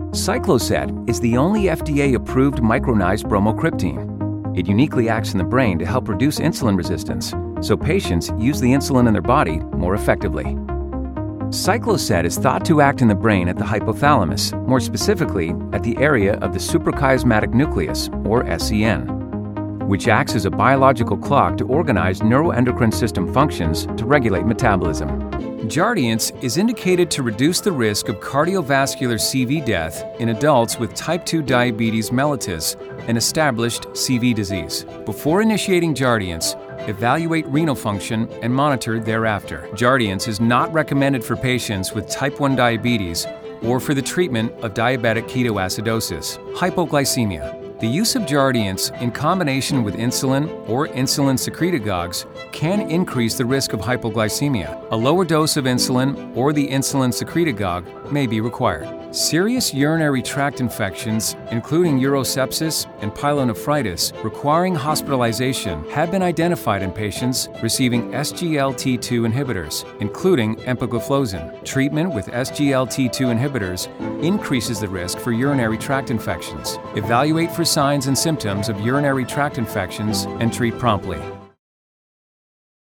Cycloset is the only FDA-approved micronized bromocriptine. It uniquely acts in the brain to help reduce insulin resistance, so patients use the insulin in their body more effectively. Cycloset is thought to act in the brain at the hypothalamus, more specifically at the area of the suprachiasmatic nucleus, or SCN, which acts as a biological clock to organize neuroendocrine system functions to regulate metabolism. Jardiance is indicated to reduce the risk of cardiovascular CV death in adults with type 2 diabetes mellitus and established CV disease. Before initiating Jardiance, evaluate renal function and monitor thereafter. Jardiance is not recommended for patients with type 1 diabetes or for the treatment of diabetic ketoacidosis. Hypoglycemia. The use of Jardiance in combination with insulin or insulin secretagogues can increase the risk of hypoglycemia. A lower dose of insulin or the insulin secretagogue may be required. Serious urinary tract infections, including urosepsis and pyelonephritis, requiring hospitalization, have been identified in patients receiving SGLT2 inhibitors, including empagliflozin. Treatment with SGLT2 inhibitors increases the risk for urinary tract infections. Evaluate for signs and symptoms of urinary tract infections and treat promptly.